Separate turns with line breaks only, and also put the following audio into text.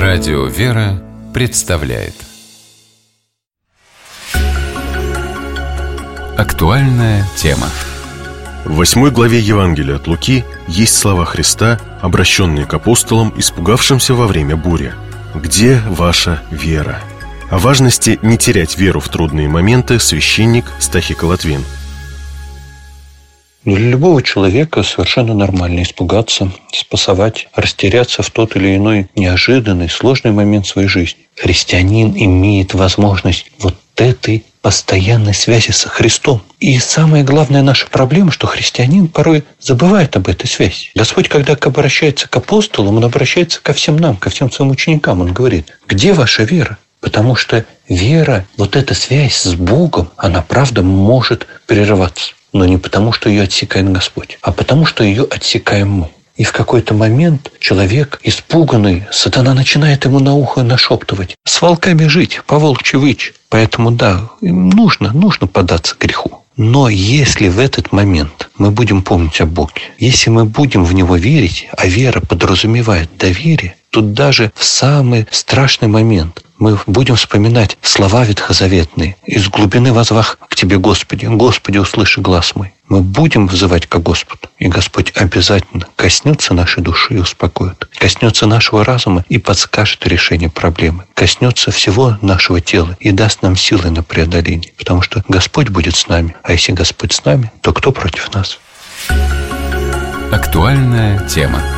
Радио «Вера» представляет актуальная тема.
В 8 главе Евангелия от Луки есть слова Христа, обращенные к апостолам, испугавшимся во время бури. «Где ваша вера?» О важности не терять веру в трудные моменты священник Стахий Колотвин.
Для любого человека совершенно нормально испугаться, спасовать, растеряться в тот или иной неожиданный, сложный момент своей жизни. Христианин имеет возможность вот этой постоянной связи со Христом. И самая главная наша проблема, что христианин порой забывает об этой связи. Господь, когда обращается к апостолам, Он обращается ко всем нам, ко всем своим ученикам. Он говорит: где ваша вера? Потому что вера, вот эта связь с Богом, она правда может прерываться. Но не потому, что ее отсекает Господь, а потому, что ее отсекаем мы. И в какой-то момент человек, испуганный, сатана начинает ему на ухо нашептывать: с волками жить, по-волчьи выть. Поэтому да, нужно поддаться греху. Но если в этот момент мы будем помнить о Боге, если мы будем в Него верить, а вера подразумевает доверие, то даже в самый страшный момент мы будем вспоминать слова ветхозаветные: «Из глубины воззвах к Тебе, Господи, Господи, услыши глас мой». Мы будем взывать к Господу, и Господь обязательно коснется нашей души и успокоит, коснется нашего разума и подскажет решение проблемы, коснется всего нашего тела и даст нам силы на преодоление, потому что Господь будет с нами, а если Господь с нами, то кто против нас?
Актуальная тема.